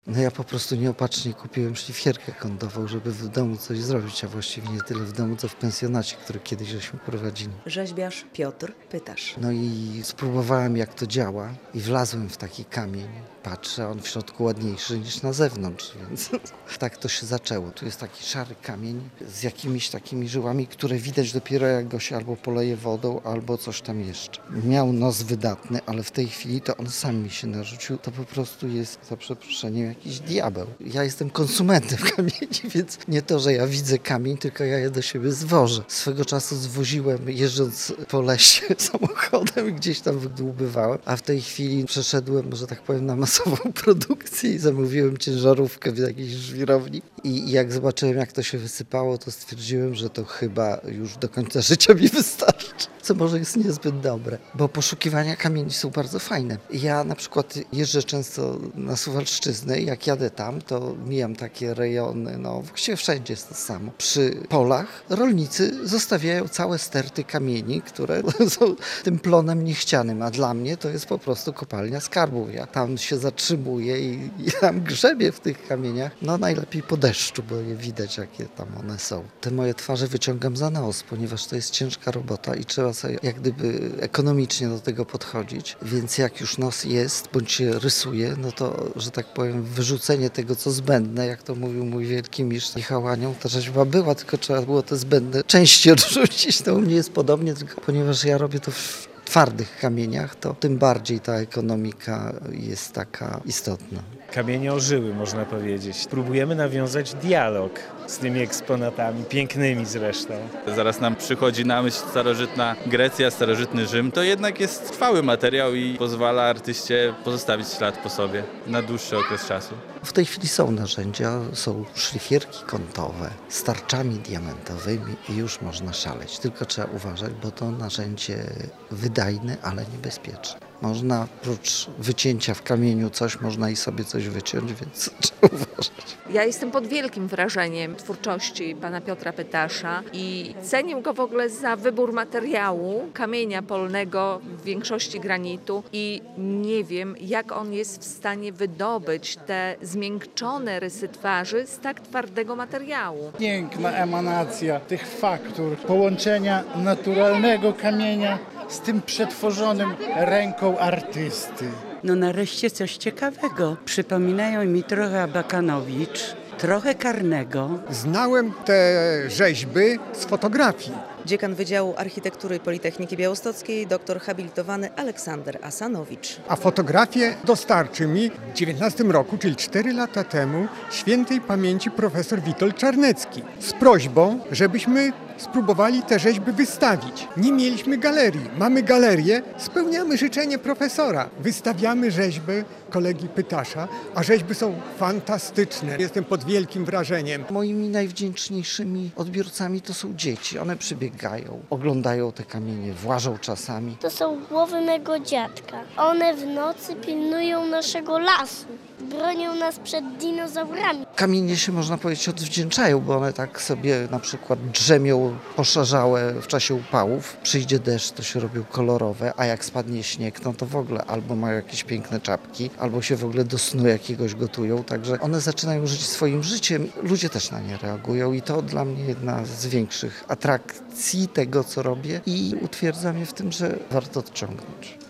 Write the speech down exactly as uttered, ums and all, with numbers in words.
No ja po prostu nieopatrznie kupiłem szlifierkę kątową, żeby w domu coś zrobić, a właściwie nie tyle w domu, co w pensjonacie, który kiedyś żeśmy prowadzili. Rzeźbiarz Piotr Pytasz. No i spróbowałem, jak to działa i wlazłem w taki kamień. Patrzę, on w środku ładniejszy niż na zewnątrz, więc tak to się zaczęło. Tu jest taki szary kamień z jakimiś takimi żyłami, które widać dopiero jak go się albo poleje wodą, albo coś tam jeszcze. Miał nos wydatny, ale w tej chwili to on sam mi się narzucił. To po prostu jest, za przeproszeniem, jakiś diabeł. Ja jestem konsumentem kamieni, więc nie to, że ja widzę kamień, tylko ja je do siebie zwożę. Swego czasu zwoziłem, jeżdżąc po lesie samochodem, gdzieś tam wydłubywałem, a w tej chwili przeszedłem, że tak powiem, na masową produkcję i zamówiłem ciężarówkę w jakiejś żwirowni. I jak zobaczyłem, jak to się wysypało, to stwierdziłem, że to chyba już do końca życia mi wystarczy. Co może jest niezbyt dobre, bo poszukiwania kamieni są bardzo fajne. Ja na przykład jeżdżę często na Suwalszczyznę i jak jadę tam, to mijam takie rejony, no właściwie wszędzie jest to samo. Przy polach rolnicy zostawiają całe sterty kamieni, które są tym plonem niechcianym, a dla mnie to jest po prostu kopalnia skarbów. Ja tam się zatrzymuję i, i tam grzebię w tych kamieniach. No najlepiej po deszczu, bo je widać, jakie tam one są. Te moje twarze wyciągam za nos, ponieważ to jest ciężka robota i trzeba sobie jak gdyby ekonomicznie do tego podchodzić, więc jak już nos jest, bądź się rysuje, no to, że tak powiem, wyrzucenie tego, co zbędne, jak to mówił mój wielki mistrz Michał Anioł, ta rzeźba była, tylko trzeba było te zbędne części odrzucić. To u mnie jest podobnie, tylko ponieważ ja robię to w twardych kamieniach, to tym bardziej ta ekonomika jest taka istotna. Kamienie ożyły, można powiedzieć. Próbujemy nawiązać dialog z tymi eksponatami, pięknymi zresztą. Zaraz nam przychodzi na myśl starożytna Grecja, starożytny Rzym. To jednak jest trwały materiał i pozwala artyście pozostawić ślad po sobie na dłuższy okres czasu. W tej chwili są narzędzia, są szlifierki kątowe z tarczami diamentowymi i już można szaleć. Tylko trzeba uważać, bo to narzędzie wydajne, ale niebezpieczne. Można oprócz wycięcia w kamieniu coś, można i sobie coś wyciąć, więc trzeba uważać. Ja jestem pod wielkim wrażeniem twórczości pana Piotra Pytasza i cenię go w ogóle za wybór materiału, kamienia polnego, w większości granitu i nie wiem, jak on jest w stanie wydobyć te zmiękczone rysy twarzy z tak twardego materiału. Piękna emanacja tych faktur, połączenia naturalnego kamienia z tym przetworzonym ręką artysty. No nareszcie coś ciekawego. Przypominają mi trochę Abakanowicz, trochę Karnego. Znałem te rzeźby z fotografii. Dziekan Wydziału Architektury Politechniki Białostockiej, doktor habilitowany Aleksander Asanowicz. A fotografię dostarczył mi w dziewiętnastym roku, czyli cztery lata temu, świętej pamięci profesor Witold Czarnecki z prośbą, żebyśmy spróbowali te rzeźby wystawić. Nie mieliśmy galerii. Mamy galerię, spełniamy życzenie profesora. Wystawiamy rzeźby kolegi Pytasza, a rzeźby są fantastyczne. Jestem pod wielkim wrażeniem. Moimi najwdzięczniejszymi odbiorcami to są dzieci. One przybiegają, oglądają te kamienie, włażą czasami. To są głowy mego dziadka. One w nocy pilnują naszego lasu. Bronią nas przed dinozaurami. Kamienie się, można powiedzieć, odwdzięczają, bo one tak sobie na przykład drzemią poszarzałe w czasie upałów. Przyjdzie deszcz, to się robią kolorowe, a jak spadnie śnieg, no to w ogóle albo mają jakieś piękne czapki, albo się w ogóle do snu jakiegoś gotują. Także one zaczynają żyć swoim życiem. Ludzie też na nie reagują i to dla mnie jedna z większych atrakcji tego, co robię i utwierdza mnie w tym, że warto odciągnąć.